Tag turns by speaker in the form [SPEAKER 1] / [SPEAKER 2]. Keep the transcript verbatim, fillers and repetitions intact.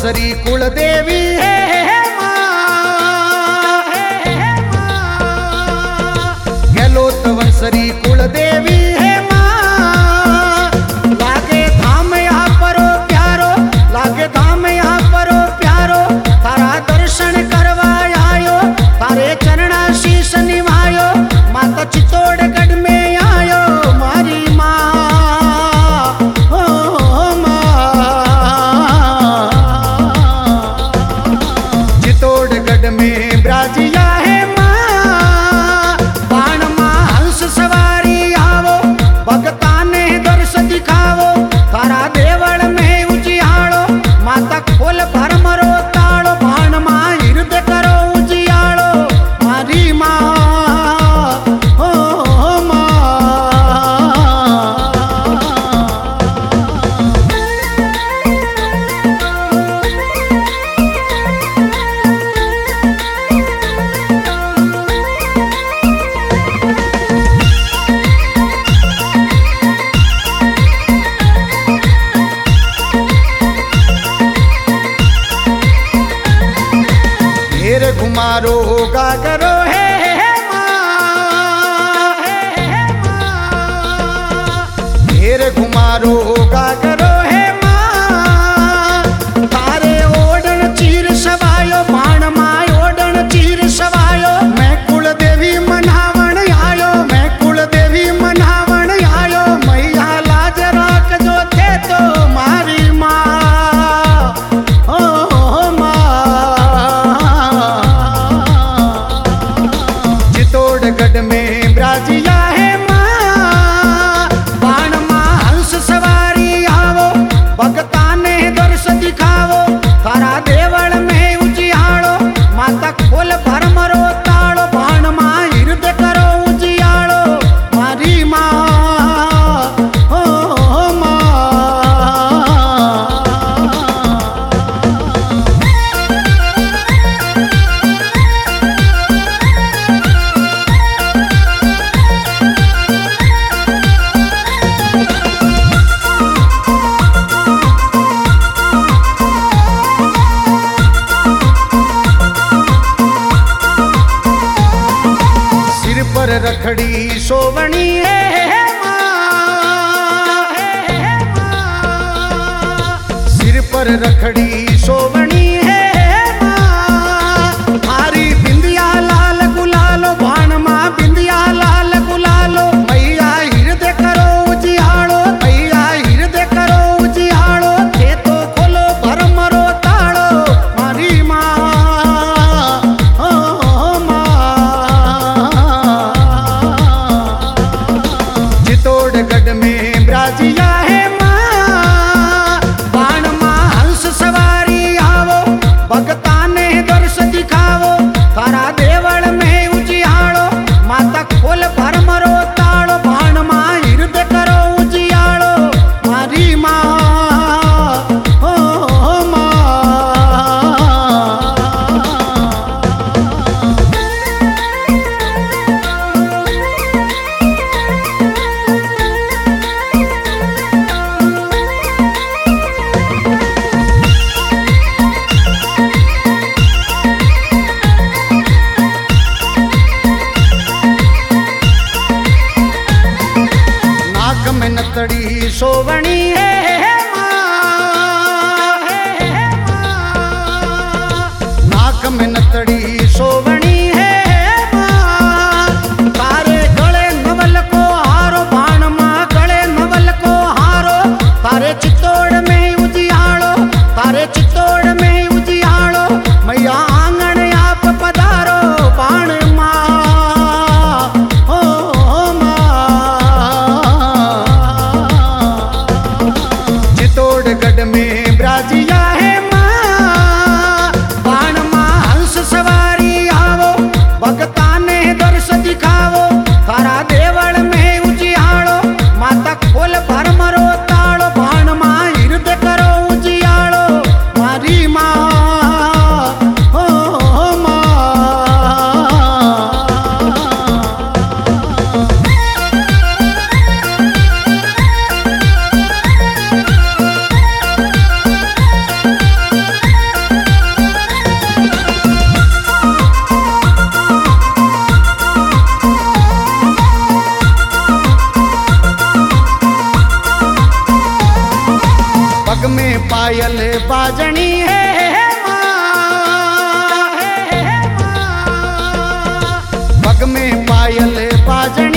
[SPEAKER 1] वंशरी कुल देवी है गहलोत वंशरी कुल देवी है माँ। लागे धाम यहाँ परो प्यारो, लागे धाम यहाँ परो प्यारो, तारा दर्शन करवा आयो, तारे चरणा शीश निभायो, माता चित्तौड़गढ़ में आयो मारी माँ। ओ माँ चित्तौड़गढ़ में ब्राजिया है माँ। बाण माँ हंस सवारी आवो, भगता ने दर्श दिखावो, तारा देवल में उजियाड़ो, माता खोल भरमरो ताड़ो, बाण माँ हृदय करो उजियाड़ो मारी माँ। ओ माँ घेर घुमारो गागरो है माँ, घेर घुमारो गागरो है माँ। तारे ओडन चीर सवायो, बाण माँ ओडन चीर सवायो, मैं कुल देवी मनावण आयो, मैं कुल देवी मनावण आयो, मैया लाज राख जो थे तो मारी माँ। ओ माँ चित्तौड़गढ़ में ब्राजिया है माँ। बाण माँ हंस सवारी आवो, भगता ने दर्श दिखावो, तारा देवल में उजियाड़ो, माता खोल भरमरो ताड़ो, बाण माँ हृदय करो उजियाड़ो मारी माँ। ओ माँ सिर पर रखड़ी सोवणी है माँ, सिर पर रखड़ी सोवणी है माँ। थारी बिंदिया लाल गुलालो, बाण माँ बिंदिया लाल गुलालो, मैया हृदय करो उजियाड़ो, मैया हृदय करो उजियाड़ो, थे तो खोलो भरमरो ताड़ो मारी माँ। ओ माँ चित्तौड़गढ़ में ब्राजिया है माँ। बाण माँ हंस सवारी आवो, भगता ने दर्श दिखावो, तारा देवल में उजियाड़ो, माता खोल भरमरो ताड़ो, बाण माँ हृदय करो उजियाड़ो मारी माँ। ओ माँ नाक में नतड़ी सोवणी है माँ, नाक में नतड़ी सोवणी है माँ। तारे गले नवल को हारो, बाण माँ गले नवल को हारो, तारे चित्तौड़ में उजियाड़ो, तारे चित्तौड़ में उजियाड़ो, मैया आंगन आप पधारो बाण माँ। ओ माँ बाजनी है माँ, पग में पायल बाजनी